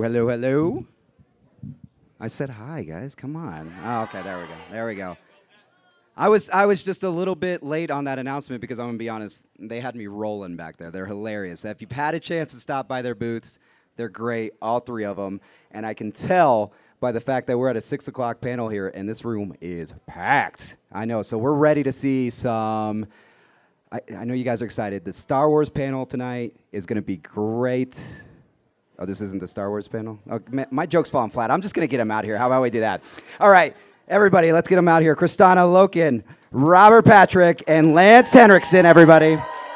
hello, hello. I said hi, guys. Come on. Oh, okay, there we go. There we go. I was just a little bit late on that announcement because I'm gonna be honest, they had me rolling back there. They're hilarious. If you've had a chance to stop by their booths, they're great, all three of them. And I can tell by the fact that we're at a 6 o'clock panel here, and this room is packed. I know. So we're ready to see some. I know you guys are excited. The Star Wars panel tonight is gonna be great. Oh, this isn't the Star Wars panel? Oh, my joke's falling flat. I'm just going to get him out here. How about we do that? All right, everybody, let's get him out here. Kristana Loken, Robert Patrick, and Lance Henriksen, everybody.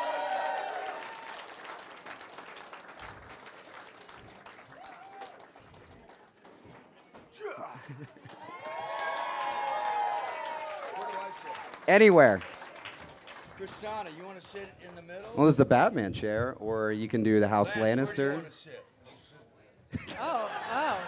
Anywhere. Kristana, you want to sit in the middle? Well, this is the Batman chair, or you can do the House Lance, Lannister. where do you want to sit? Oh, oh.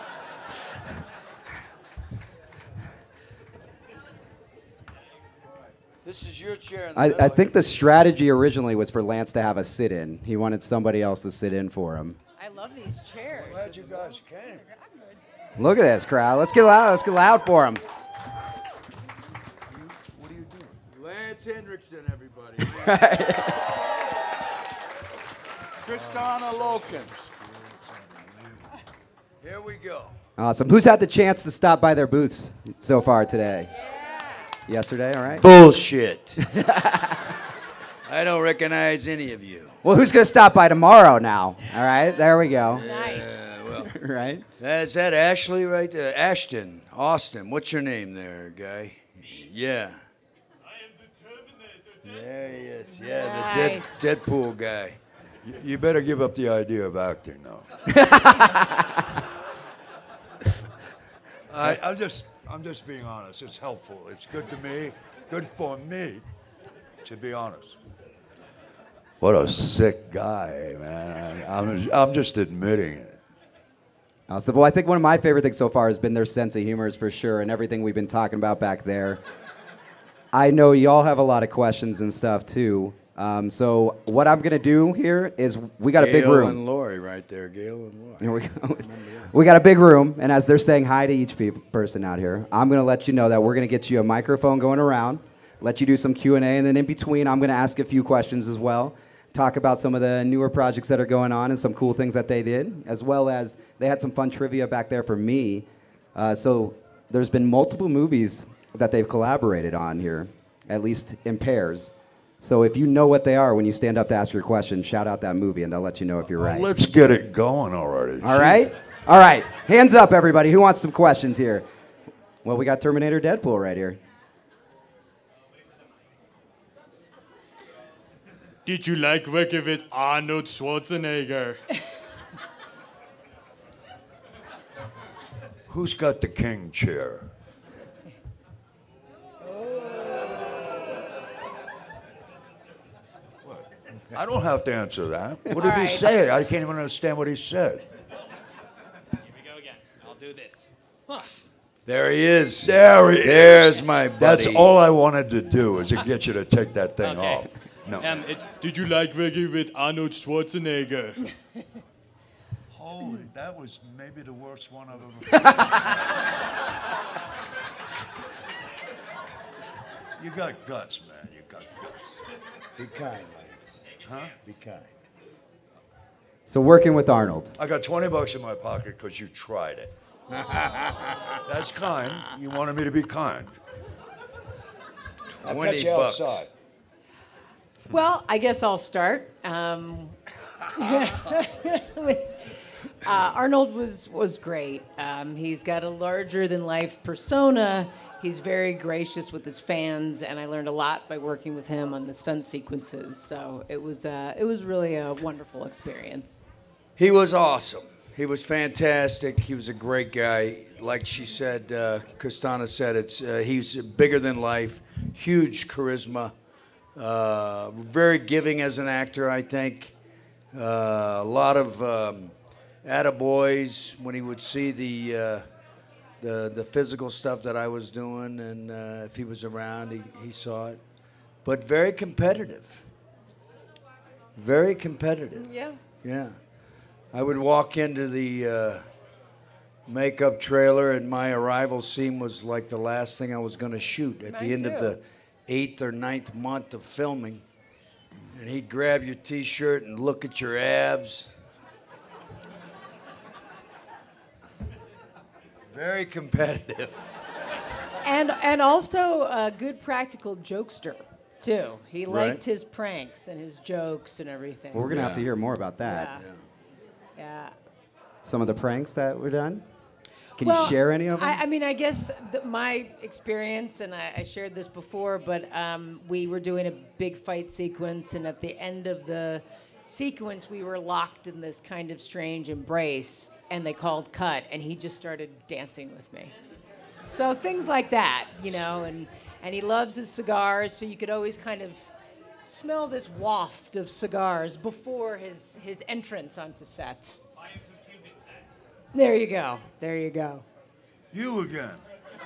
This is your chair in the middle. I think the strategy originally was for Lance to have a sit-in. He wanted somebody else to sit in for him. I love these chairs. Glad you guys came. Look at this crowd. Let's get loud. Let's get loud for him. What are you doing? Lance Henriksen, everybody. Kristana Loken. Here we go. Awesome. Who's had the chance to stop by their booths so far today? Yesterday, all right? Bullshit. I don't recognize any of you. Well, who's going to stop by tomorrow now? All right, there we go. Nice. Well, Right? is that Ashley right there? Ashton, Austin. What's your name there, guy? Yeah. There he is. Yeah, Nice. the Deadpool guy. You better give up the idea of acting now. I'm just being honest. It's helpful. It's good to me. Good for me, to be honest. What a sick guy, man. I'm just admitting it. Awesome. Well, I think one of my favorite things so far has been their sense of humor, for sure, and everything we've been talking about back there. I know y'all have a lot of questions and stuff, too. So what I'm going to do here is we got a big Gail room. and Lori right there. Gail and Lori. Here we go. We got a big room, and as they're saying hi to each person out here, I'm going to let you know that we're going to get you a microphone going around, let you do some Q&A, and then in between, I'm going to ask a few questions as well, talk about some of the newer projects that are going on and some cool things that they did, as well as they had some fun trivia back there for me. So there's been multiple movies that they've collaborated on here, at least in pairs. So if you know what they are when you stand up to ask your question, shout out that movie, and they'll let you know if you're right. Let's get it going already. All right? All right. Hands up, everybody. Who wants some questions here? Well, we got Terminator Deadpool right here. Did you like working with Arnold Schwarzenegger? Who's got the king chair? What? I don't have to answer that. What did he right. say? I can't even understand what he said. Here we go again. I'll do this. There he is. There he is. There's my buddy. That's all I wanted to do is to get you to take that thing Okay. off. No. It's did you like working with Arnold Schwarzenegger? Holy, that was maybe the worst one I've ever heard. You got guts, man. You got guts. Be kind, Lance. Huh? Be kind. So working with Arnold. I got $20 in my pocket because you tried it. That's kind. You wanted me to be kind. I'll catch you outside. Well, I guess I'll start. Arnold was great. He's got a larger-than-life persona. He's very gracious with his fans, and I learned a lot by working with him on the stunt sequences. So it was really a wonderful experience. He was awesome. He was fantastic. He was a great guy. Like she said, Kristana said, he's bigger than life, huge charisma, very giving as an actor, I think. A lot of attaboys when he would see the physical stuff that I was doing, and if he was around, he saw it. But very competitive. Very competitive. Yeah. Yeah. I would walk into the makeup trailer, and my arrival scene was like the last thing I was going to shoot at the Mine end of too. the 8th or 9th month of filming. And he'd grab your T-shirt and look at your abs. Very competitive. And also a good practical jokester too. He Right. liked his pranks and his jokes and everything. Well, we're gonna have to hear more about that. Yeah. Some of the pranks that were done. Can Well, you share any of them? I mean, I guess my experience, and I shared this before, but we were doing a big fight sequence, and at the end of the sequence, we were locked in this kind of strange embrace, and they called cut, and he just started dancing with me. So things like that, you know, and he loves his cigars, so you could always kind of smell this waft of cigars before his entrance onto set. There you go. There you go. You again.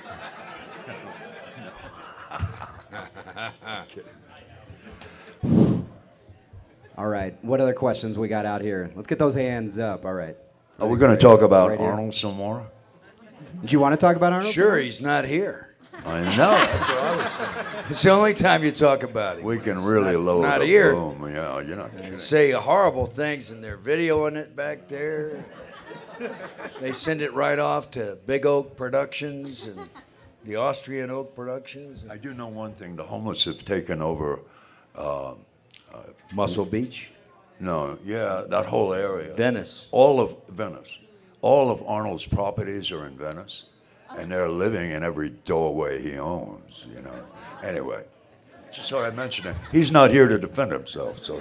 All right. What other questions we got out here? Let's get those hands up. All right. Are we going to talk about Right here. Arnold some more? Do you want to talk about Arnold? Sure, some he's not here. I know. That's what I was thinking. It's the only time you talk about him. We can really lower not the here. boom. Yeah, you're not kidding. Say horrible things, and they're videoing it back there. They send it right off to Big Oak Productions and the Austrian Oak Productions. I do know one thing. The homeless have taken over. Muscle Beach, No, yeah, that whole area. Venice. All of Venice. All of Arnold's properties are in Venice, and they're living in every doorway he owns, you know. Anyway, just thought I'd mention it. He's not here to defend himself, so.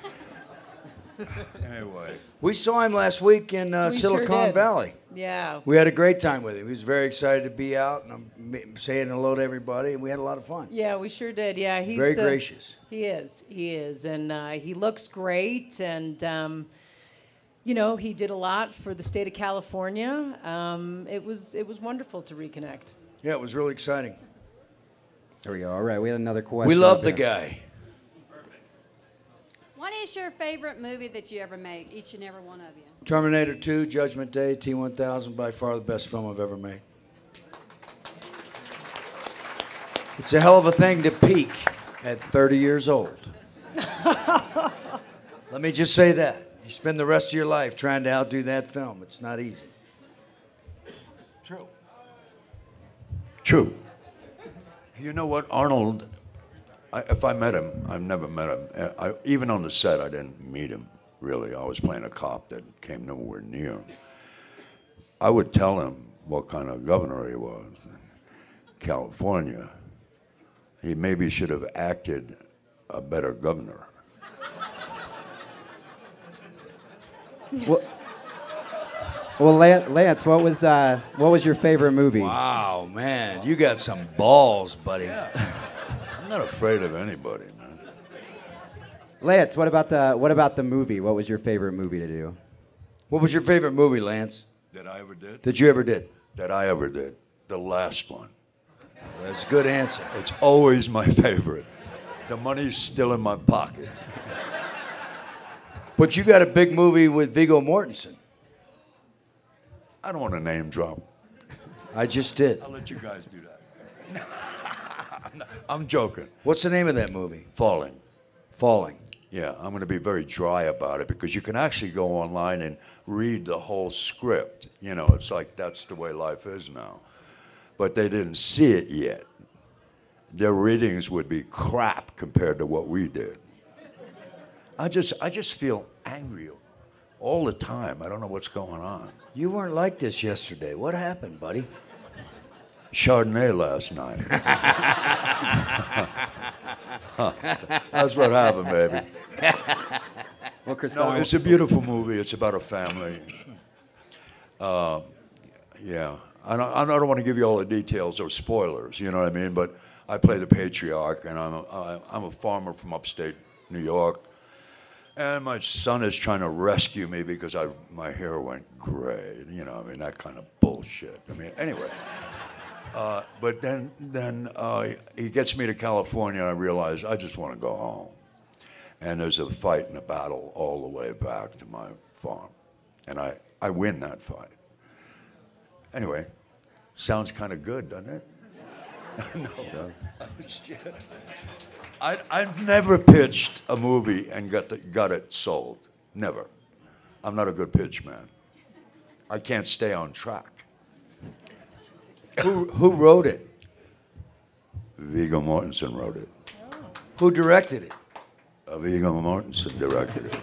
Anyway. We saw him last week in We sure Silicon did. Valley. Yeah. We had a great time with him. He was very excited to be out, and I'm saying hello to everybody, and we had a lot of fun. Yeah, we sure did. Yeah, he's Very gracious. He is, and he looks great. And you know, he did a lot for the state of California. It was wonderful to reconnect. Yeah, it was really exciting. There we go. All right. We had another question. We love up the here. guy. What is your favorite movie that you ever made, each and every one of you? Terminator 2, Judgment Day, T-1000, by far the best film I've ever made. It's a hell of a thing to peak at 30 years old. Let me just say that. You spend the rest of your life trying to outdo that film. It's not easy. True. You know what, Arnold, if I met him, I've never met him. Even on the set, I didn't meet him, really. I was playing a cop that came nowhere near him. I would tell him what kind of governor he was in California. He maybe should have acted a better governor. Well, Lance, what was your favorite movie? Wow, man, you got some balls, buddy. I'm not afraid of anybody, man. Lance, what about the movie? What was your favorite movie to do? What was your favorite movie, Lance, That I ever did? that you ever did? That I ever did. The last one. That's a good answer. It's always my favorite. The money's still in my pocket. But you got a big movie with Viggo Mortensen. I don't want to name drop. I just did. I'll let you guys do that. I'm joking. What's the name of that movie? Falling. Falling. Yeah, I'm going to be very dry about it because you can actually go online and read the whole script. You know, it's like that's the way life is now. But they didn't see it yet. Their readings would be crap compared to what we did. I just feel angry all the time. I don't know what's going on. You weren't like this yesterday. What happened, buddy? Chardonnay last night. That's what happened, baby. Well, No, Cristano, it's a beautiful movie. It's about a family. Yeah. I don't want to give you all the details or spoilers, you know what I mean? But I play the patriarch, and I'm a farmer from upstate New York. And my son is trying to rescue me because my hair went gray, you know, I mean, that kind of bullshit. I mean, anyway. But then he gets me to California, and I realize I just want to go home. And there's a fight and a battle all the way back to my farm. and I win that fight. Anyway, sounds kind of good, doesn't it? No. Shit. I've never pitched a movie and got it sold. Never. I'm not a good pitch man. I can't stay on track. Who wrote it? Viggo Mortensen wrote it. Who directed it? Viggo Mortensen directed it.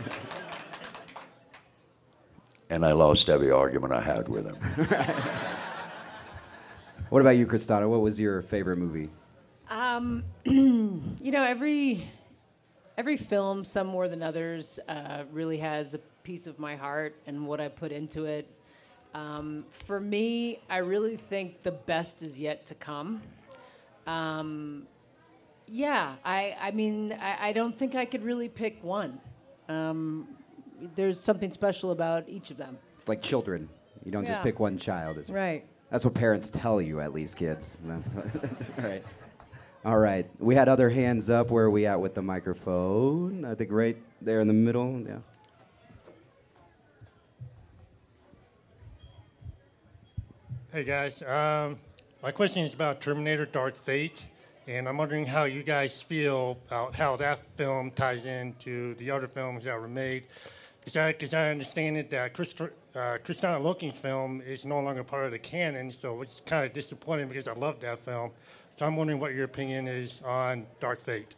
And I lost every argument I had with him. What about you, Kristana? What was your favorite movie? You know, every film, some more than others, really has a piece of my heart and what I put into it. For me, I really think the best is yet to come. Yeah, I mean, I don't think I could really pick one. There's something special about each of them. It's like children. You don't just Yeah. pick one child. Right. That's what parents tell you, at least, kids. That's right. All right. We had other hands up. Where are we at with the microphone? I think right there in the middle. Yeah. Hey guys, my question is about Terminator Dark Fate, and I'm wondering how you guys feel about how that film ties into the other films that were made. Because I understand it that Kristanna Loken's film is no longer part of the canon, so it's kind of disappointing because I loved that film. So I'm wondering what your opinion is on Dark Fate.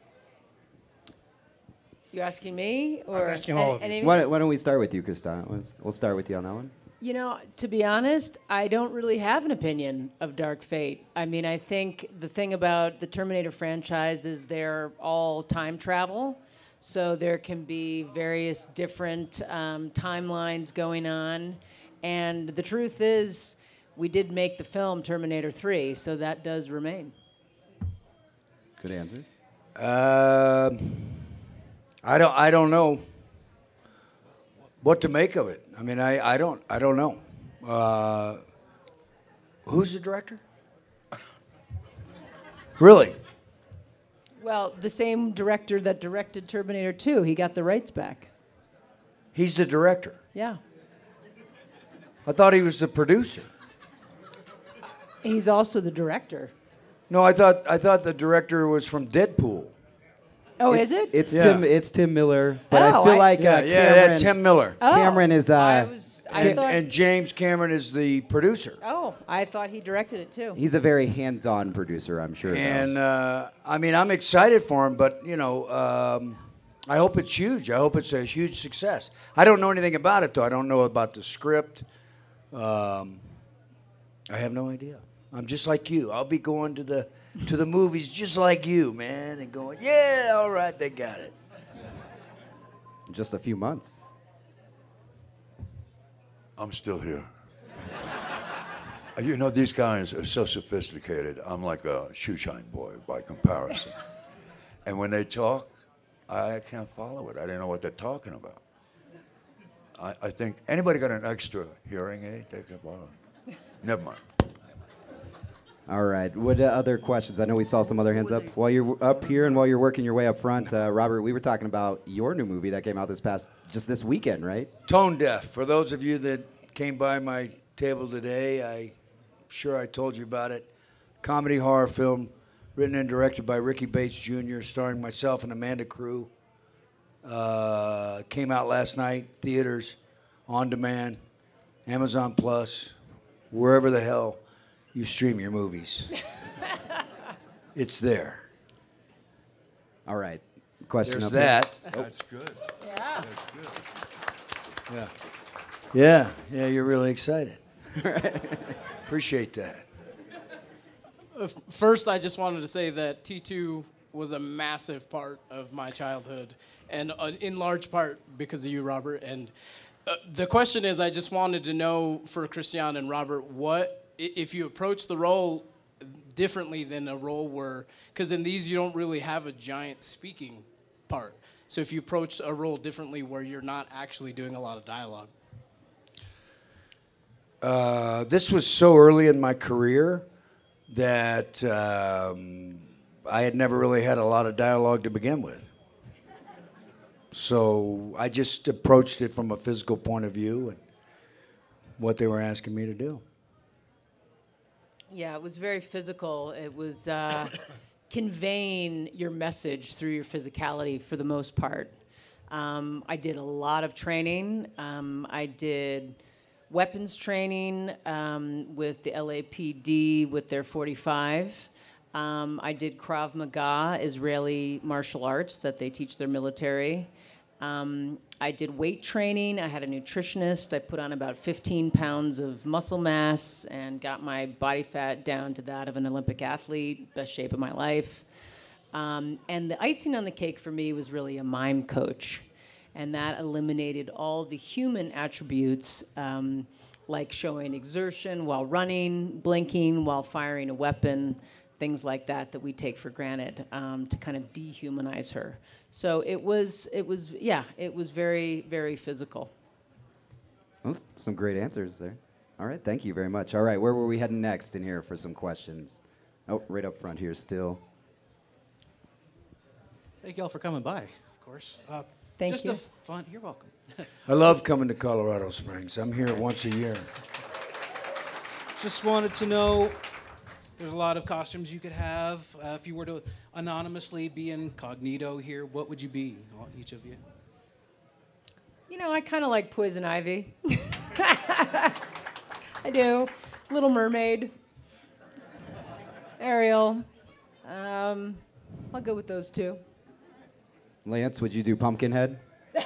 You asking me or asking all of you. any- Why don't we start with you, Kristana? We'll start with you on that one. You know, to be honest, I don't really have an opinion of Dark Fate. I mean, I think the thing about the Terminator franchise is they're all time travel. So there can be various different timelines going on. And the truth is, we did make the film Terminator 3, so that does remain. Good answer. I don't know what to make of it. I mean, I don't know. Who's the director? Really? Well, the same director that directed Terminator 2, he got the rights back. He's the director. Yeah. I thought he was the producer. He's also the director. No, I thought the director was from Deadpool. Oh, is it? It's Yeah. It's Tim Miller, but Oh, I feel I- like Cameron, Tim Miller. Oh, Cameron is I thought. And James Cameron is the producer. Oh, I thought he directed it too. he's a very hands-on producer, I'm sure. though. And I mean, I'm excited for him, but you know, I hope it's huge. I hope it's a huge success. I don't know anything about it though. I don't know about the script. I have no idea. I'm just like you. I'll be going to the movies just like you, man, and going, yeah, all right, they got it. In just a few months. I'm still here. You know, these guys are so sophisticated. I'm like a shoeshine boy by comparison. And when they talk, I can't follow it. I don't know what they're talking about. I think, anybody got an extra hearing aid they can borrow? Never mind. All right. What other questions? I know we saw some other hands up. While you're up here and while you're working your way up front, Robert, we were talking about your new movie that came out just this weekend, right? Tone Deaf. For those of you that came by my table today, I'm sure I told you about it. Comedy horror film written and directed by Ricky Bates Jr., starring myself and Amanda Crew. Came out last night, theaters, on demand, Amazon Plus, wherever the hell you stream your movies. It's there. All right. Question There's up that. That's good. Yeah. Yeah. Yeah, you're really excited. Appreciate that. First, I just wanted to say that T2 was a massive part of my childhood, and in large part because of you, Robert. And the question is, I just wanted to know for Christian and Robert, what if you approach the role differently than a role where, because in these you don't really have a giant speaking part. So if you approach a role differently where you're not actually doing a lot of dialogue. This was so early in my career that I had never really had a lot of dialogue to begin with. So I just approached it from a physical point of view and what they were asking me to do. Yeah, it was very physical. It was conveying your message through your physicality for the most part. I did a lot of training. I did weapons training with the LAPD with their 45. I did Krav Maga, Israeli martial arts that they teach their military. I did weight training. I had a nutritionist. I put on about 15 pounds of muscle mass and got my body fat down to that of an Olympic athlete, best shape of my life. And the icing on the cake for me was really a mime coach. And that eliminated all the human attributes, like showing exertion while running, blinking while firing a weapon, things like that that we take for granted, to kind of dehumanize her. So it was very, very physical. Well, some great answers there. All right, thank you very much. All right, where were we heading next in here for some questions? Oh, right up front here still. Thank you all for coming by, of course. Thank just you. a fun, you're welcome. I love coming to Colorado Springs. I'm here once a year. Just wanted to know, there's a lot of costumes you could have. If you were to anonymously be incognito here, what would you be, each of you? You know, I kind of like Poison Ivy. I do. Little Mermaid. Ariel. I'll go with those two. Lance, would you do Pumpkinhead?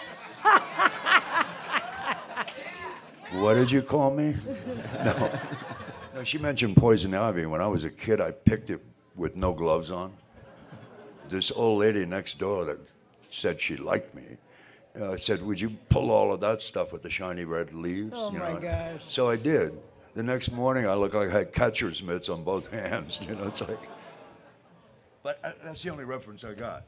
What did you call me? No. No, she mentioned poison ivy. When I was a kid, I picked it with no gloves on. This old lady next door that said she liked me said, would you pull all of that stuff with the shiny red leaves? Oh, my gosh. So I did. The next morning, I looked like I had catcher's mitts on both hands. You know, it's like... But that's the only reference I got.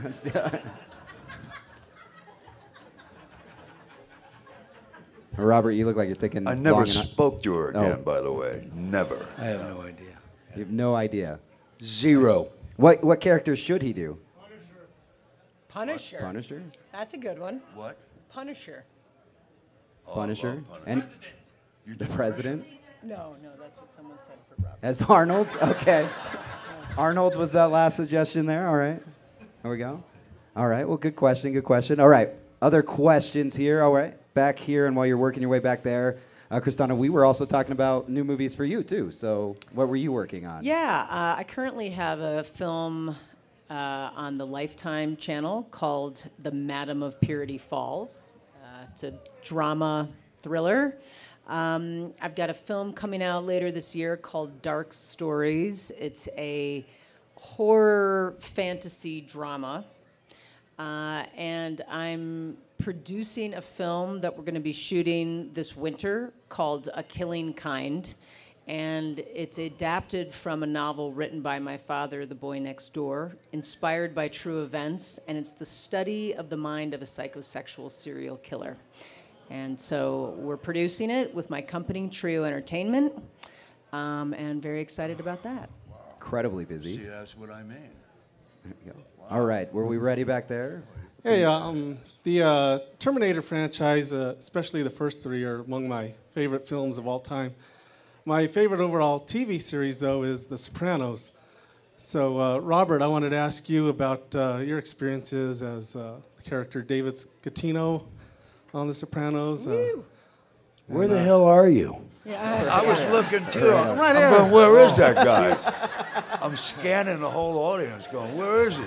Robert, you look like you're thinking. I never long enough. spoke to her again, Oh. by the way. Never. I have no idea. You have no idea. Zero. What character should he do? Punisher. Punisher? That's a good one. What? Punisher. Oh, Punisher? well, And the president? No, that's what someone said for Robert. As Arnold? Okay. Arnold was that last suggestion there? All right. There we go. All right. Well, good question. Good question. All right. Other questions here. All right. Back here, and while you're working your way back there, Kristana, we were also talking about new movies for you, too. So what were you working on? Yeah, I currently have a film on the Lifetime channel called The Madam of Purity Falls. It's a drama thriller. I've got a film coming out later this year called Dark Stories. It's a horror fantasy drama. And I'm producing a film that we're going to be shooting this winter called A Killing Kind. And it's adapted from a novel written by my father, The Boy Next Door, inspired by true events. And it's the study of the mind of a psychosexual serial killer. And so we're producing it with my company, Trio Entertainment, and very excited about that. Incredibly busy. See, that's what I mean. There you go. All right. Were we ready back there? Hey, the Terminator franchise, especially the first three, are among my favorite films of all time. My favorite overall TV series, though, is The Sopranos. So, Robert, I wanted to ask you about your experiences as the character David Scatino on The Sopranos. Where the hell are you? I was looking, too. I'm right here. going, where is that guy? I'm scanning the whole audience going, where is he?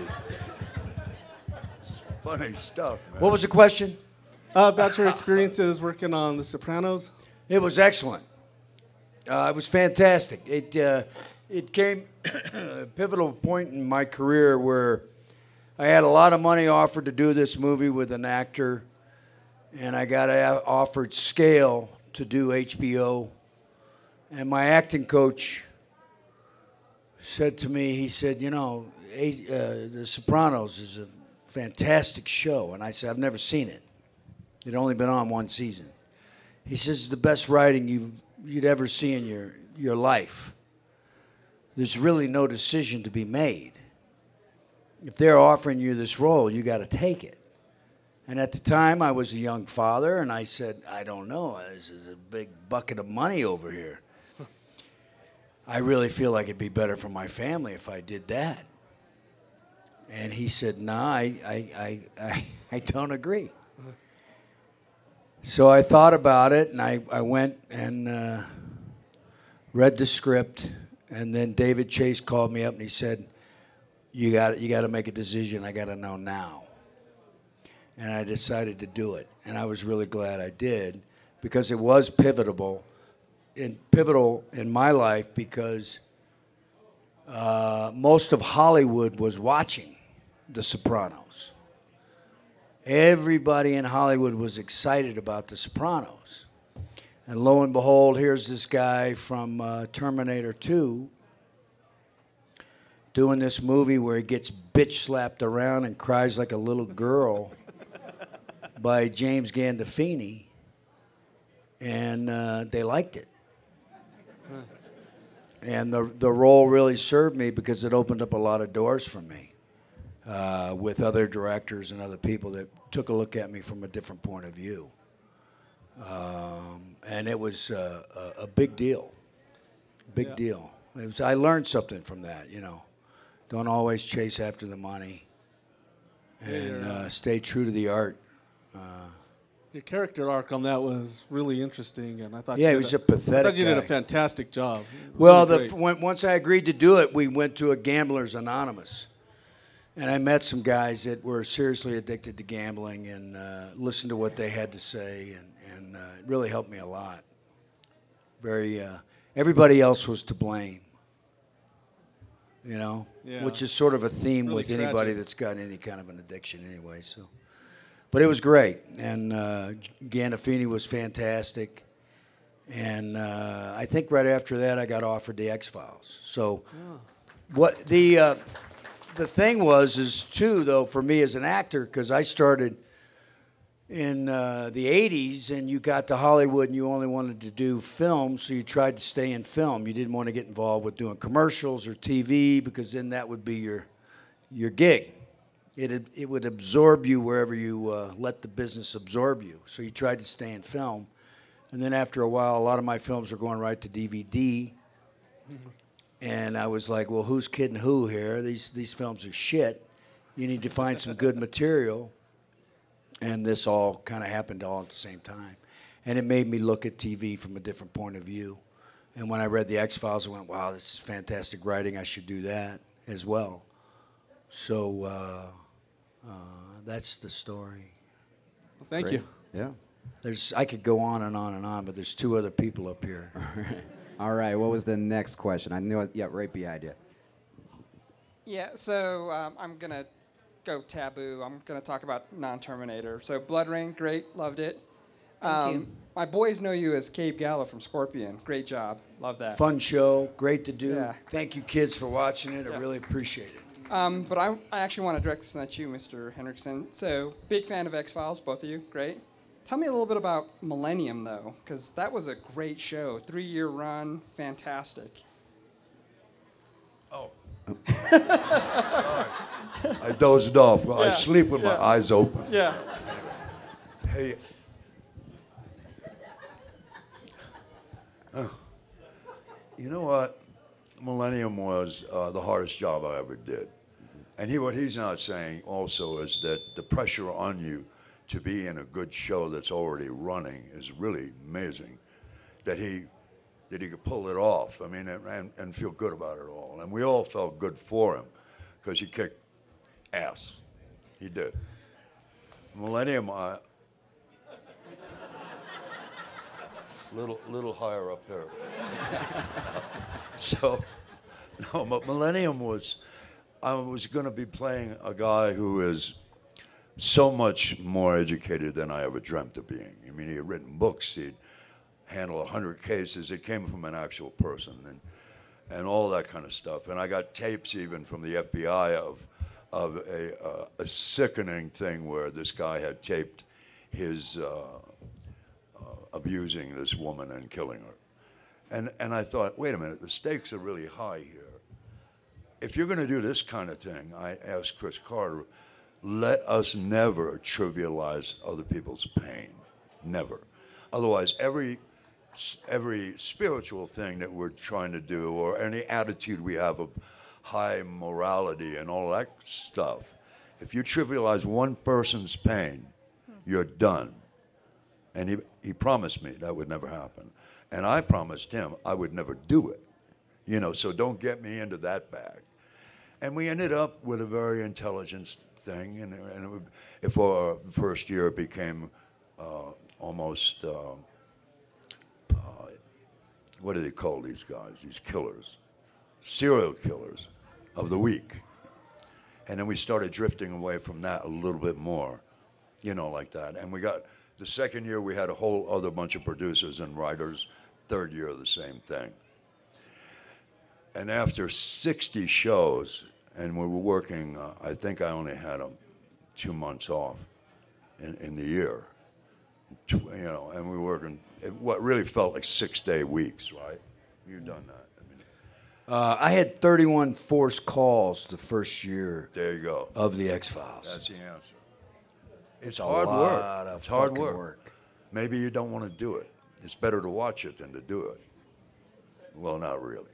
Funny stuff, man. What was the question? About your experiences working on The Sopranos. It was excellent. It was fantastic. It came a pivotal point in my career where I had a lot of money offered to do this movie with an actor, and I got offered scale to do HBO. And my acting coach said to me, he said, you know, The Sopranos is a fantastic show. And I said, I've never seen it. It'd only been on one season. He says, it's the best writing you'd ever see in your life. There's really no decision to be made. If they're offering you this role, you got to take it. And at the time, I was a young father, and I said, I don't know. This is a big bucket of money over here. I really feel like it'd be better for my family if I did that. And he said, nah, I don't agree. So I thought about it, and I went and read the script, and then David Chase called me up, and he said, you got to make a decision. I got to know now. And I decided to do it, and I was really glad I did, because it was pivotal in my life, because most of Hollywood was watching The Sopranos. Everybody in Hollywood was excited about The Sopranos. And lo and behold, here's this guy from Terminator 2 doing this movie where he gets bitch slapped around and cries like a little girl by James Gandolfini, and they liked it. And the role really served me because it opened up a lot of doors for me with other directors and other people that took a look at me from a different point of view. And it was a big deal. Big deal. I learned something from that, you know. Don't always chase after the money, and stay true to the art. Your character arc on that was really interesting, and I thought Yeah, he was a pathetic I thought you did a guy. fantastic job. Well, Really great. once I agreed to do it, we went to a Gamblers Anonymous. And I met some guys that were seriously addicted to gambling, and listened to what they had to say, and it really helped me a lot. Everybody else was to blame, you know, Yeah. which is sort of a theme Really with anybody tragic. that's got any kind of an addiction anyway. So, but it was great, and Gandolfini was fantastic. And I think right after that, I got offered the X-Files. So, what the thing is too, though, for me as an actor, because I started in the 80s, and you got to Hollywood and you only wanted to do film, so you tried to stay in film. You didn't want to get involved with doing commercials or TV, because then that would be your gig. It would absorb you wherever you let the business absorb you. So you tried to stay in film. And then after a while, a lot of my films were going right to DVD. And I was like, well, who's kidding who here? These films are shit. You need to find some good material. And this all kind of happened all at the same time. And it made me look at TV from a different point of view. And when I read the X-Files, I went, wow, this is fantastic writing. I should do that as well. So that's the story. Well, thank Great. you. Yeah. I could go on and on and on, but there's two other people up here. All right. What was the next question? I knew it. Yeah, right behind you. Yeah, so I'm going to go taboo. I'm going to talk about non-Terminator. So Blood Rain, great, loved it. Thank you. My boys know you as Cabe Gallo from Scorpion. Great job. Love that. Fun show, great to do. Yeah. Thank you, kids, for watching it. I Yeah. really appreciate it. But I actually want to direct this at you, Mr. Henriksen. So big fan of X-Files, both of you. Great. Tell me a little bit about Millennium, though, because that was a great show. 3-year run, fantastic. Oh. I dozed off. I sleep with my eyes open. Yeah. Hey. You know what? Millennium was the hardest job I ever did. And what he's not saying also is that the pressure on you to be in a good show that's already running is really amazing. That he could pull it off. I mean, and feel good about it all. And we all felt good for him because he kicked ass. He did. Millennium, little higher up here. So, no, but Millennium I was going to be playing a guy who is so much more educated than I ever dreamt of being. I mean, he had written books, he'd handle 100 cases. It came from an actual person, and all that kind of stuff. And I got tapes even from the FBI of a sickening thing where this guy had taped his abusing this woman and killing her. And I thought, wait a minute, the stakes are really high here. If you're going to do this kind of thing, I asked Chris Carter, let us never trivialize other people's pain. Never. Otherwise, every spiritual thing that we're trying to do, or any attitude we have of high morality and all that stuff, if you trivialize one person's pain, you're done. And he promised me that would never happen. And I promised him I would never do it. You know, so don't get me into that bag. And we ended up with a very intelligent thing. And for our first year, it became almost, what do they call these guys, these killers? Serial killers of the week. And then we started drifting away from that a little bit more, you know, like that. And we got, the second year we had a whole other bunch of producers and writers. Third year, the same thing. And after 60 shows, and we were working, I think I only had 2 months off in the year. You know, and we were working what really felt like 6-day weeks, right? You've done that. I had 31 forced calls the first year. There you go. Of the X-Files. That's the answer. It's a hard lot work. of It's hard fucking work. Maybe you don't want to do it. It's better to watch it than to do it. Well, not really.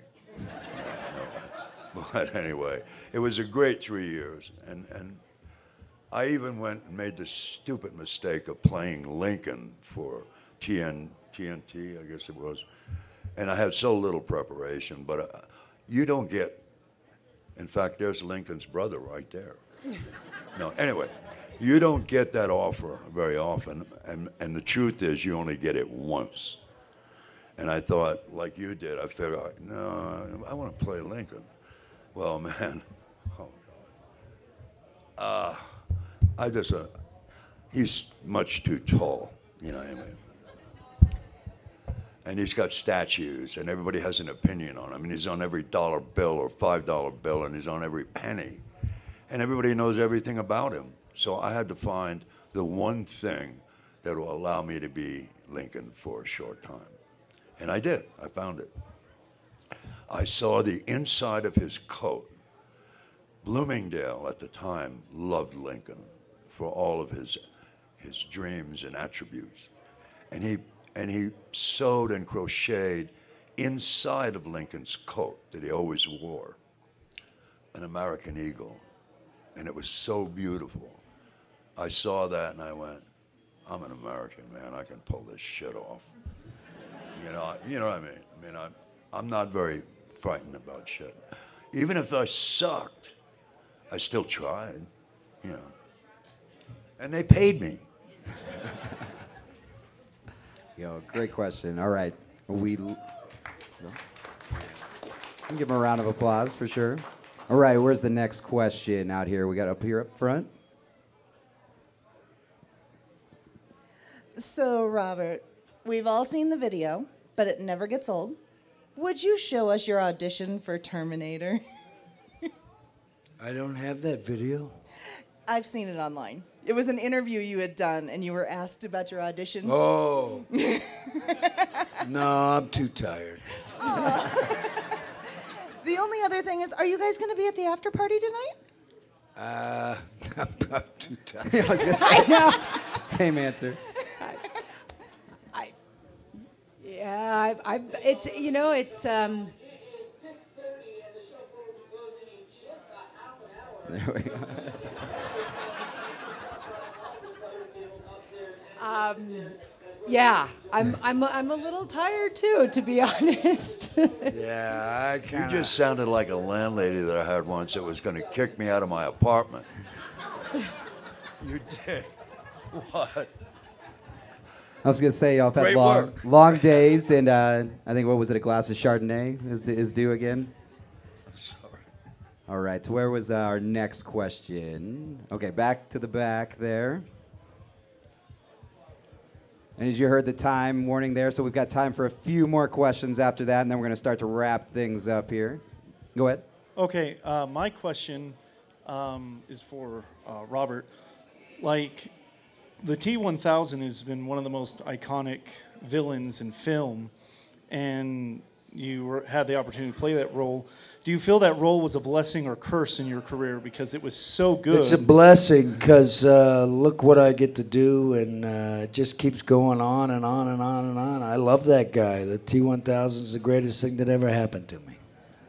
No. But anyway, it was a great 3 years. And I even went and made the stupid mistake of playing Lincoln for TNT, I guess it was. And I had so little preparation, but you don't get, in fact, there's Lincoln's brother right there. No, anyway, you don't get that offer very often, and the truth is you only get it once. And I thought, like you did, I figured, no, I want to play Lincoln. Well, man, oh God. He's much too tall, you know what I mean? And he's got statues, and everybody has an opinion on him. And he's on every dollar bill or $5 bill, and he's on every penny. And everybody knows everything about him. So I had to find the one thing that will allow me to be Lincoln for a short time. And I did. I found it. I saw the inside of his coat. Bloomingdale at the time loved Lincoln for all of his dreams and attributes. And he sewed and crocheted inside of Lincoln's coat that he always wore an American eagle. And it was so beautiful. I saw that and I went, I'm an American, man. I can pull this shit off. You know what I mean? I mean, I'm not very frightened about shit. Even if I sucked, I still tried, you know. And they paid me. Yo, great question. All right. We can give him a round of applause for sure. All right, where's the next question out here? We got up here up front. So, Robert, we've all seen the video, but it never gets old. Would you show us your audition for Terminator? I don't have that video. I've seen it online. It was an interview you had done, and you were asked about your audition. Oh. No, I'm too tired. The only other thing is, are you guys going to be at the after party tonight? I'm too tired. I was gonna say, I know. Same answer. Yeah, it's, you know, it's, There we go. yeah, I'm a little tired too, to be honest. Yeah, You just sounded like a landlady that I had once that was going to kick me out of my apartment. You did. What? I was gonna say y'all have had Great work. long days, and I think what was it? A glass of Chardonnay is due again. Sorry. All right. So where was our next question? Okay, back to the back there. And as you heard the time warning there, so we've got time for a few more questions after that, and then we're gonna start to wrap things up here. Go ahead. Okay, my question is for Robert. Like, the T-1000 has been one of the most iconic villains in film, and had the opportunity to play that role. Do you feel that role was a blessing or curse in your career because it was so good? It's a blessing because look what I get to do, and it just keeps going on and on and on and on. I love that guy. The T-1000 is the greatest thing that ever happened to me.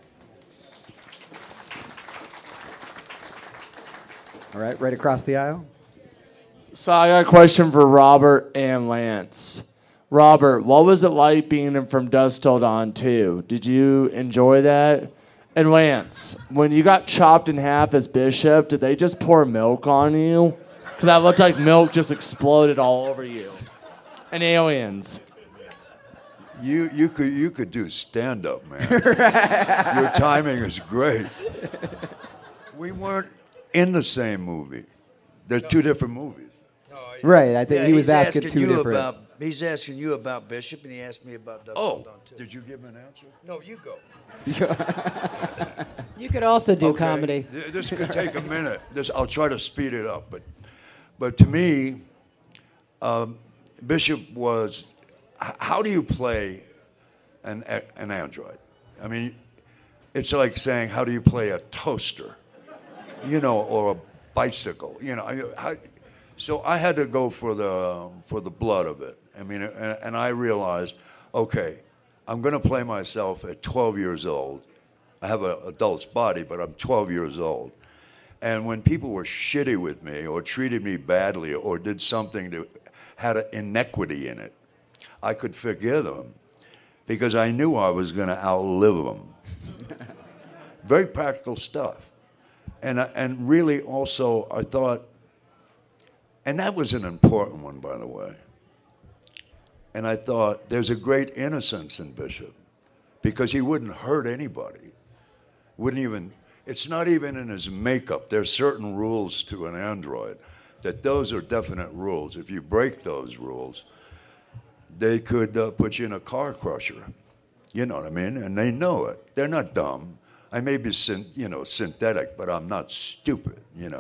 All right, right across the aisle. So I got a question for Robert and Lance. Robert, what was it like being in From Dusk Till Dawn 2? Did you enjoy that? And Lance, when you got chopped in half as Bishop, did they just pour milk on you? Because that looked like milk just exploded all over you. And aliens. You could do stand up, man. Your timing is great. We weren't in the same movie. There's two different movies. Right, I think he was asking two you different. About, he's asking you about Bishop, and he asked me about Dusk Till Dawn too. Did you give him an answer? No, you go. You could also do Okay, comedy. This could take a minute. I'll try to speed it up, but to me, Bishop was. How do you play an android? I mean, it's like saying, how do you play a toaster, or a bicycle, So I had to go for the blood of it. I mean, and I realized, okay, I'm going to play myself at 12 years old. I have an adult's body, but I'm 12 years old. And when people were shitty with me or treated me badly or did something that had an inequity in it, I could forgive them because I knew I was going to outlive them. Very practical stuff. And really also I thought, and that was an important one, by the way. And I thought, there's a great innocence in Bishop because he wouldn't hurt anybody. It's not even in his makeup. There's certain rules to an android that those are definite rules. If you break those rules, they could put you in a car crusher. You know what I mean? And they know it. They're not dumb. I may be synthetic, but I'm not stupid.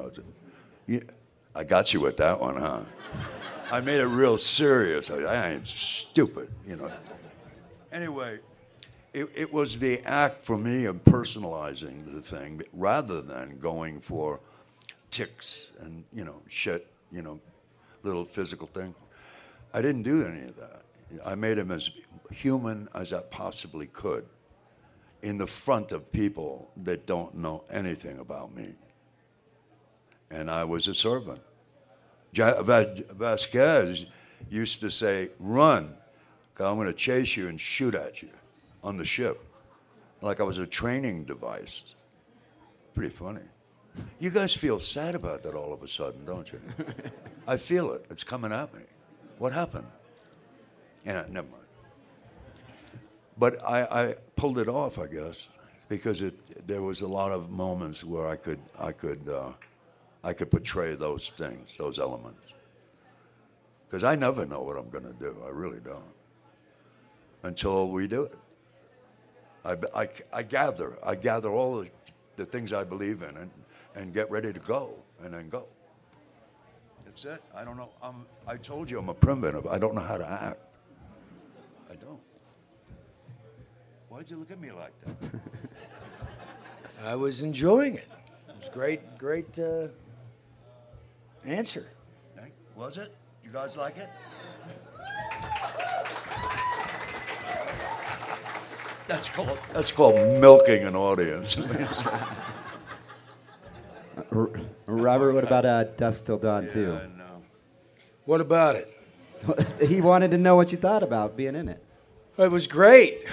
I got you with that one, huh? I made it real serious. I ain't stupid, Anyway, it was the act for me of personalizing the thing rather than going for ticks and, shit, little physical thing. I didn't do any of that. I made him as human as I possibly could in the front of people that don't know anything about me. And I was a servant. Vasquez used to say, run, 'cause I'm going to chase you and shoot at you on the ship. Like I was a training device. Pretty funny. You guys feel sad about that all of a sudden, don't you? I feel it. It's coming at me. What happened? Yeah, never mind. But I pulled it off, I guess, because there was a lot of moments where I could portray those things, those elements. Because I never know what I'm going to do. I really don't. Until we do it. I gather all the things I believe in and get ready to go, and then go. That's it. I don't know. I told you I'm a primitive. I don't know how to act. I don't. Why'd you look at me like that? I was enjoying it. It was great answer. Was it? You guys like it? That's called milking an audience. Robert, what about Dusk Till Dawn 2? No. What about it? He wanted to know what you thought about being in it. It was great.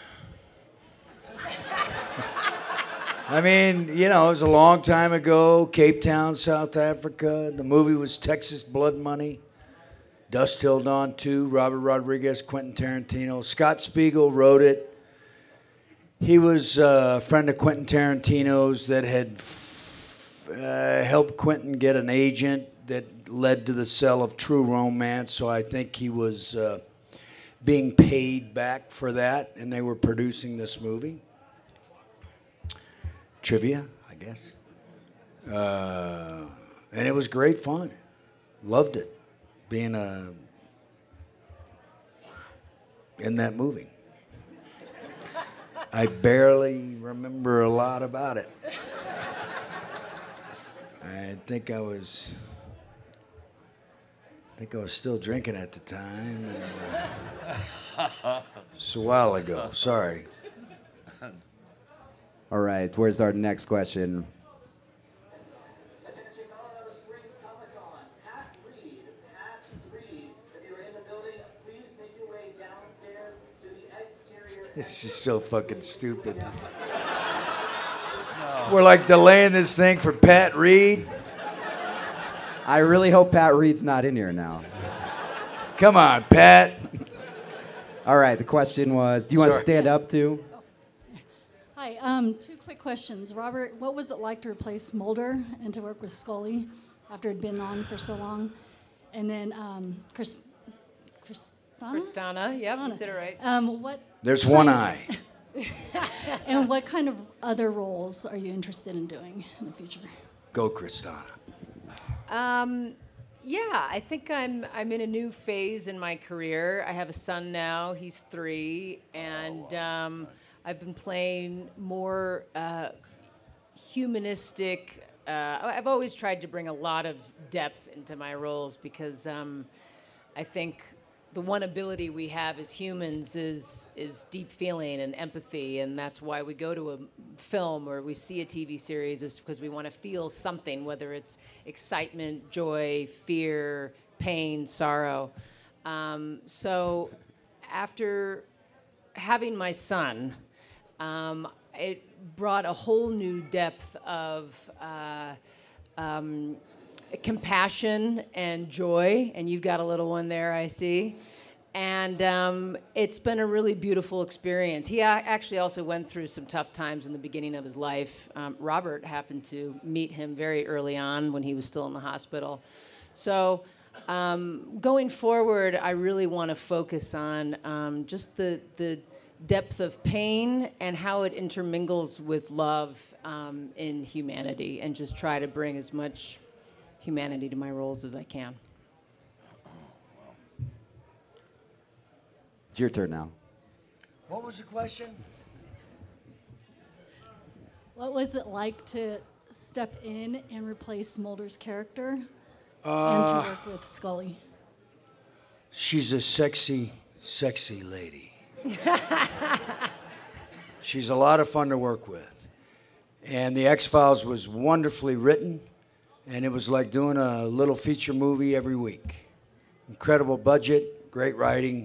I mean, it was a long time ago, Cape Town, South Africa. The movie was Texas Blood Money. Dusk Till Dawn 2, Robert Rodriguez, Quentin Tarantino. Scott Spiegel wrote it. He was a friend of Quentin Tarantino's that had helped Quentin get an agent that led to the sale of True Romance, so I think he was being paid back for that, and they were producing this movie. Trivia, I guess. And it was great fun. Loved it, being in that movie. I barely remember a lot about it. I think I was still drinking at the time. And, it's a while ago. Sorry. All right, where's our next question? This is so fucking stupid. We're like delaying this thing for Pat Reed. I really hope Pat Reed's not in here now. Come on, Pat. All right, the question was, do you want to Sorry. stand up too? Hi, two quick questions. Robert, what was it like to replace Mulder and to work with Scully after it'd been on for so long? And then Kristana, yep, you said it right. What There's one eye. and what kind of other roles are you interested in doing in the future? Go, Kristana. Yeah, I think I'm in a new phase in my career. I have a son now; he's 3, and I've been playing more humanistic. I've always tried to bring a lot of depth into my roles because I think the one ability we have as humans is deep feeling and empathy, and that's why we go to a film or we see a TV series, is because we want to feel something, whether it's excitement, joy, fear, pain, sorrow. So after having my son, it brought a whole new depth of compassion and joy, and you've got a little one there, I see. And it's been a really beautiful experience. He actually also went through some tough times in the beginning of his life. Robert happened to meet him very early on when he was still in the hospital. So going forward, I really want to focus on just the depth of pain and how it intermingles with love in humanity, and just try to bring as much humanity to my roles as I can. It's your turn now. What was the question? What was it like to step in and replace Mulder's character and to work with Scully? She's a sexy, sexy lady. She's a lot of fun to work with. And The X-Files was wonderfully written, and it was like doing a little feature movie every week. Incredible budget, great writing.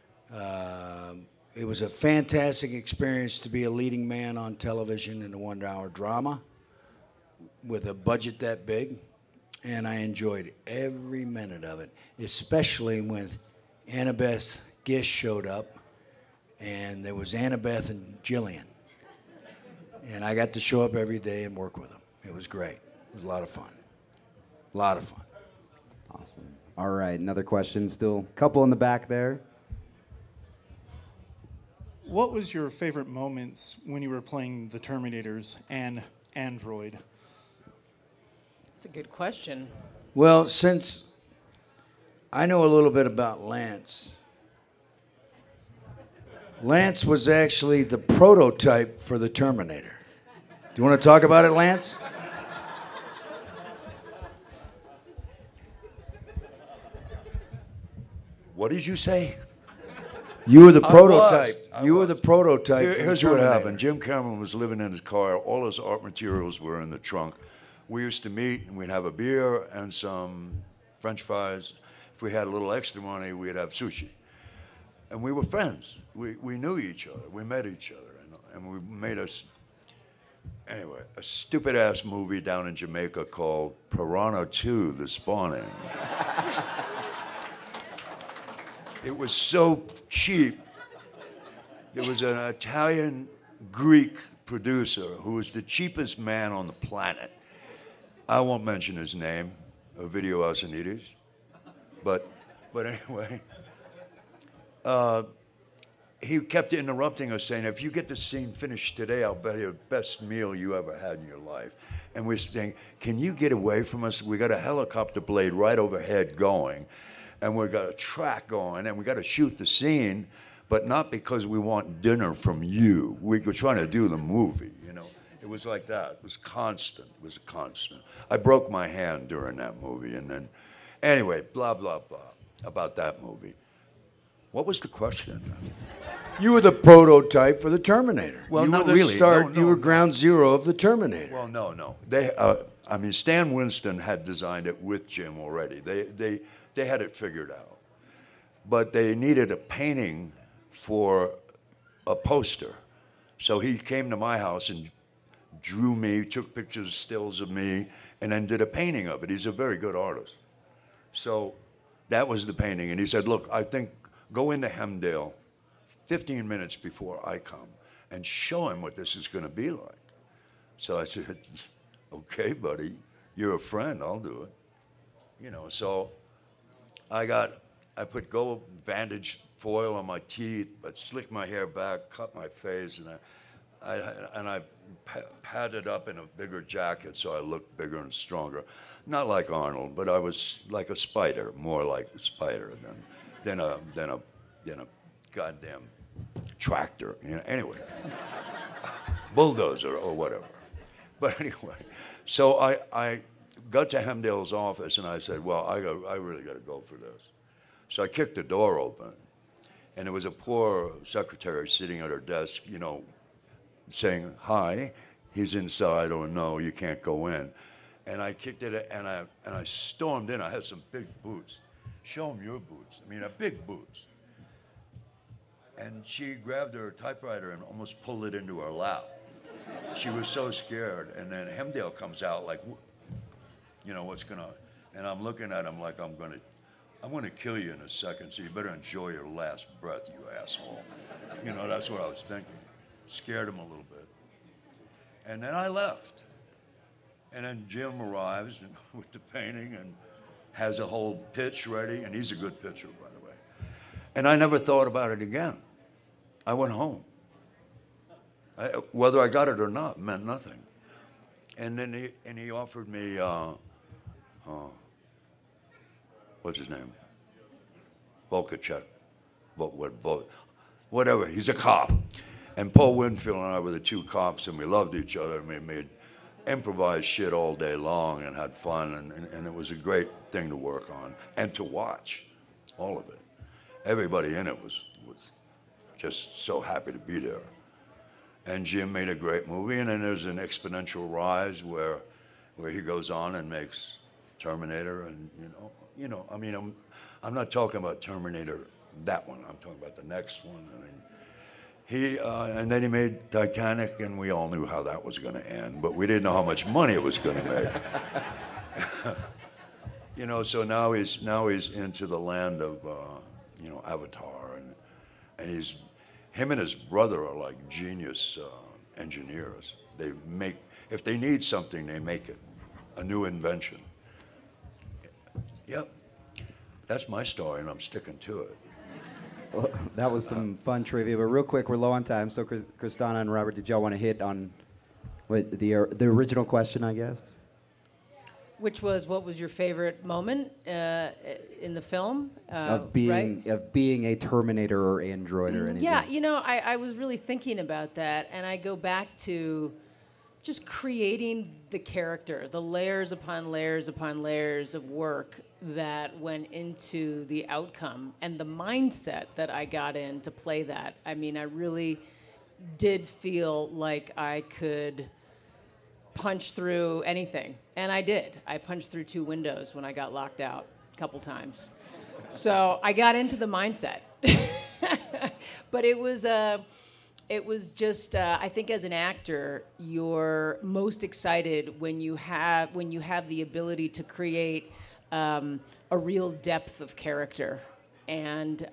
It was a fantastic experience to be a leading man on television in a 1-hour drama with a budget that big, and I enjoyed every minute of it, especially when Annabeth Gish showed up, and there was Annabeth and Jillian, and I got to show up every day and work with them. It was great. It was a lot of fun. A lot of fun. Awesome. All right, another question. Still a couple in the back there. What was your favorite moments when you were playing the Terminators and Android? That's a good question. Well, since I know a little bit about Lance, Lance was actually the prototype for the Terminator. Do you want to talk about it, Lance? What did you say? You were the I prototype. was. You were the prototype. for the Here's what Terminator. happened. Jim Cameron was living in his car. All his art materials were in the trunk. We used to meet, and we'd have a beer and some French fries. If we had a little extra money, we'd have sushi. And we were friends. We knew each other. We met each other. And we made us, anyway, a stupid-ass movie down in Jamaica called Piranha 2, The Spawning. It was so cheap. There was an Italian-Greek producer who was the cheapest man on the planet. I won't mention his name, Ovidio Asanides, but anyway, he kept interrupting us, saying, "If you get the scene finished today, I'll bet you the best meal you ever had in your life." And we're saying, "Can you get away from us? We got a helicopter blade right overhead going, and we got a track going, and we got to shoot the scene, but not because we want dinner from you. We were trying to do the movie, you know. It was like that. It was constant. It was constant. I broke my hand during that movie, and then, anyway, blah, blah, blah, about that movie. What was the question? You were the prototype for the Terminator. Well, you not were the really. Start, No, you were no. ground zero of the Terminator. Well, no. They, I mean, Stan Winston had designed it with Jim already. They had it figured out. But they needed a painting for a poster. So he came to my house and drew me, took pictures, stills of me, and then did a painting of it. He's a very good artist. So that was the painting. And he said, look, I think go into Hemdale 15 minutes before I come and show him what this is going to be like. So I said, okay, buddy, you're a friend, I'll do it. You know, so I put gold bandage foil on my teeth, I slicked my hair back, cut my face, and I padded up in a bigger jacket so I looked bigger and stronger. Not like Arnold, but I was like a spider, more like a spider than a goddamn tractor. You know? Anyway, bulldozer or whatever. But anyway, so I got to Hemdale's office and I said, well, I really got to go for this. So I kicked the door open, and there was a poor secretary sitting at her desk, you know, saying, hi, he's inside, or no, you can't go in. And I kicked it, and I stormed in. I had some big boots. Show him your boots. I mean, big boots. And she grabbed her typewriter and almost pulled it into her lap. She was so scared. And then Hemdale comes out like, you know, what's gonna, and I'm looking at him like I'm gonna kill you in a second, so you better enjoy your last breath, you asshole. You know, that's what I was thinking. Scared him a little bit. And then I left. And then Jim arrives with the painting and has a whole pitch ready, and he's a good pitcher, by the way. And I never thought about it again. I went home. Whether I got it or not meant nothing. And then he offered me, what's his name? Volkachek. Whatever, he's a cop. And Paul Winfield and I were the two cops, and we loved each other, and we made improvised shit all day long and had fun, and it was a great thing to work on and to watch, all of it. Everybody in it was just so happy to be there. And Jim made a great movie, and then there's an exponential rise where he goes on and makes Terminator, and you know, I mean, I'm not talking about Terminator, that one. I'm talking about the next one. I mean, and then he made Titanic, and we all knew how that was going to end, but we didn't know how much money it was going to make. You know, so now he's into the land of, you know, Avatar, and him and his brother are like genius engineers. They make, if they need something, they make it, a new invention. Yep, that's my story, and I'm sticking to it. Well, that was some fun trivia, but real quick, we're low on time. So, Kristana and Robert, did y'all want to hit on the original question, I guess? Which was, what was your favorite moment in the film? Of being a Terminator or android or anything. Yeah, you know, I was really thinking about that, and I go back to just creating the character, the layers upon layers upon layers of work that went into the outcome, and the mindset that I got in to play that. I mean, I really did feel like I could punch through anything, and I did. I punched through 2 windows when I got locked out a couple times. So I got into the mindset. But it was just, I think as an actor, you're most excited when you have the ability to create a real depth of character, and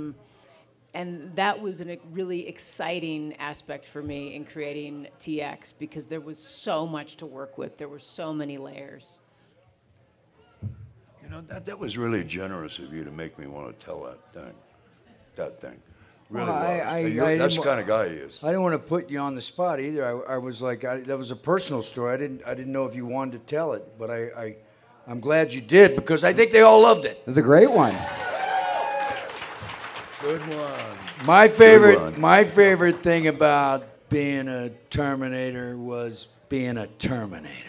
that was a really exciting aspect for me in creating TX, because there was so much to work with. There were so many layers. You know, that was really generous of you to make me want to tell that thing. Really was. That's the kind of guy he is. I didn't want to put you on the spot either. I was like, that was a personal story. I didn't know if you wanted to tell it, but I'm glad you did, because I think they all loved it. It was a great one. Good one. My Good one. favorite thing about being a Terminator was being a Terminator.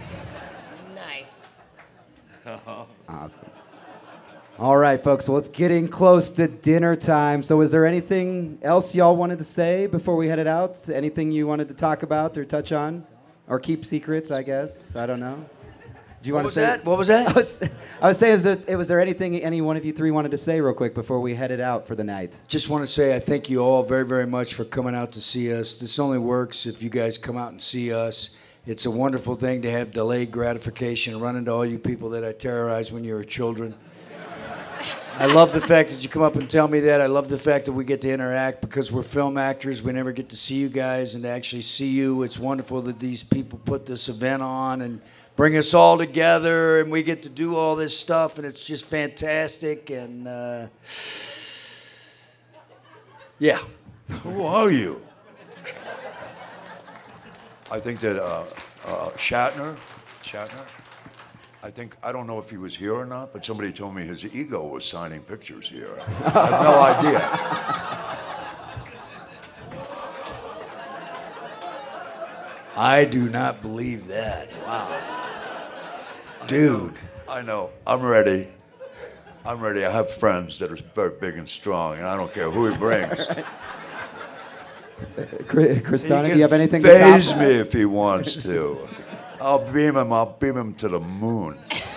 Nice. Awesome. All right, folks, well, it's getting close to dinner time. So is there anything else y'all wanted to say before we headed out? Anything you wanted to talk about or touch on? Or keep secrets, I guess? I don't know. Do you What want was to say that? What was that? I was saying, was there anything any one of you three wanted to say real quick before we headed out for the night? Just want to say I thank you all very, very much for coming out to see us. This only works if you guys come out and see us. It's a wonderful thing to have delayed gratification, run into all you people that I terrorized when you were children. I love the fact that you come up and tell me that. I love the fact that we get to interact because we're film actors. We never get to see you guys and to actually see you. It's wonderful that these people put this event on and bring us all together, and we get to do all this stuff, and it's just fantastic. And yeah. Who are you? I think that Shatner, I don't know if he was here or not, but somebody told me his ego was signing pictures here. I have no idea. I do not believe that. Wow. Dude. I know. I'm ready. I have friends that are very big and strong, and I don't care who he brings. Kristana, He do you have can anything to top phase that? me if he wants to. I'll beam him to the moon.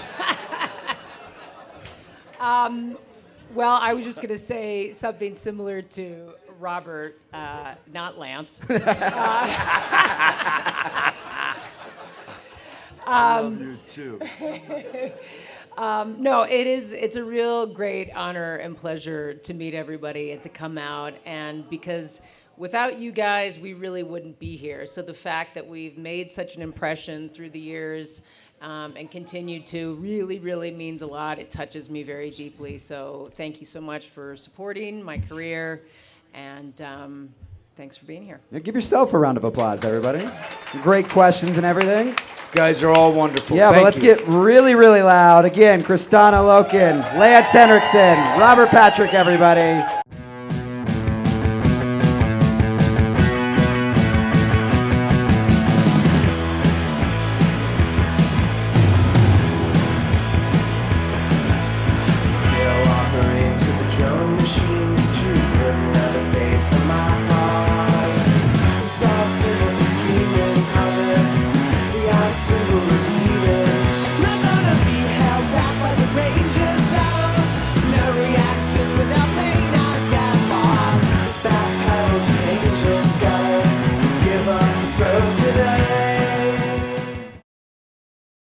Well, I was just going to say something similar to Robert, not Lance. I love you too. No, it's a real great honor and pleasure to meet everybody and to come out. And because without you guys, we really wouldn't be here. So the fact that we've made such an impression through the years and continue to really, really means a lot. It touches me very deeply. So thank you so much for supporting my career. And thanks for being here. Yeah, give yourself a round of applause, everybody. Great questions and everything. You guys are all wonderful. Yeah, Thank but let's you. get really, really loud. Again, Kristana Loken, Lance Henriksen, Robert Patrick, everybody.